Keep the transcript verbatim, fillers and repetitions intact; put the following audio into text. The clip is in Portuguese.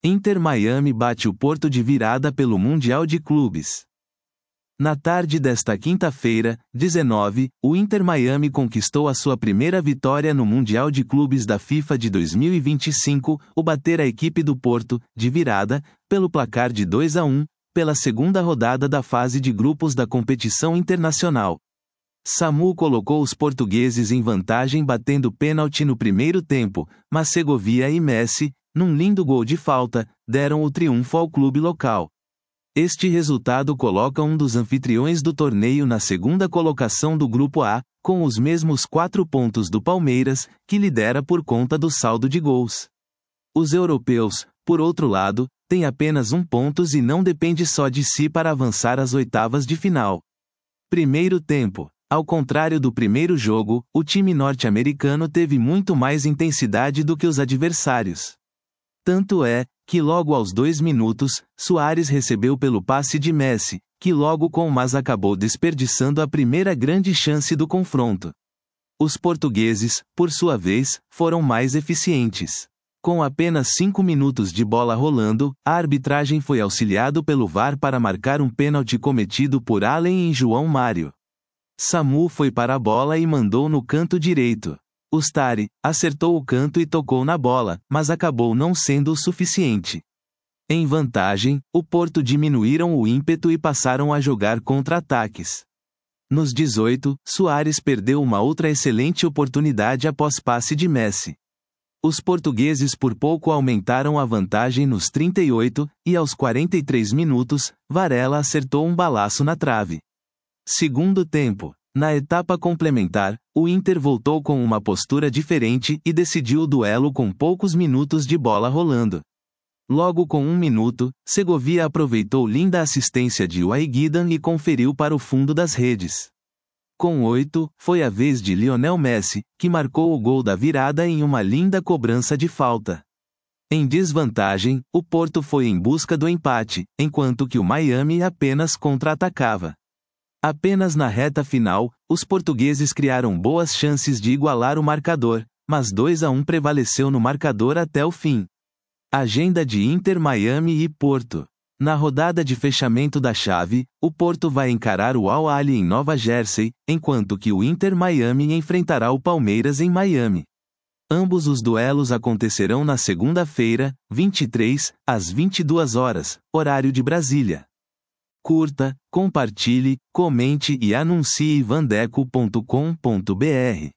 Inter Miami bate o Porto de virada pelo Mundial de Clubes. Na tarde desta quinta-feira, dezenove, o Inter Miami conquistou a sua primeira vitória no Mundial de Clubes da FIFA de dois mil e vinte e cinco, ao bater a equipe do Porto, de virada, pelo placar de dois a um, pela segunda rodada da fase de grupos da competição internacional. Samu colocou os portugueses em vantagem batendo pênalti no primeiro tempo, mas Segovia e Messi, num lindo gol de falta, deram o triunfo ao clube local. Este resultado coloca um dos anfitriões do torneio na segunda colocação do Grupo A, com os mesmos quatro pontos do Palmeiras, que lidera por conta do saldo de gols. Os europeus, por outro lado, têm apenas um ponto e não depende só de si para avançar às oitavas de final. Primeiro tempo. Ao contrário do primeiro jogo, o time norte-americano teve muito mais intensidade do que os adversários. Tanto é, que logo aos dois minutos, Suárez recebeu pelo passe de Messi, que logo com mas acabou desperdiçando a primeira grande chance do confronto. Os portugueses, por sua vez, foram mais eficientes. Com apenas cinco minutos de bola rolando, a arbitragem foi auxiliado pelo V A R para marcar um pênalti cometido por Allen em João Mário. Samu foi para a bola e mandou no canto direito. Ustari acertou o canto e tocou na bola, mas acabou não sendo o suficiente. Em vantagem, o Porto diminuíram o ímpeto e passaram a jogar contra-ataques. Nos dezoito, Suárez perdeu uma outra excelente oportunidade após passe de Messi. Os portugueses por pouco aumentaram a vantagem nos trinta e oito, e aos quarenta e três minutos, Varela acertou um balaço na trave. Segundo tempo. Na etapa complementar, o Inter voltou com uma postura diferente e decidiu o duelo com poucos minutos de bola rolando. Logo com um minuto, Segovia aproveitou linda assistência de Waiguidan e conferiu para o fundo das redes. Com oito, foi a vez de Lionel Messi, que marcou o gol da virada em uma linda cobrança de falta. Em desvantagem, o Porto foi em busca do empate, enquanto que o Miami apenas contra-atacava. Apenas na reta final, os portugueses criaram boas chances de igualar o marcador, mas dois a um prevaleceu no marcador até o fim. Agenda de Inter Miami e Porto. Na rodada de fechamento da chave, o Porto vai encarar o Al Ahly em Nova Jersey, enquanto que o Inter Miami enfrentará o Palmeiras em Miami. Ambos os duelos acontecerão na segunda-feira, vinte e três, às vinte e duas horas, horário de Brasília. Curta, compartilhe, comente e anuncie vandeco ponto com ponto br.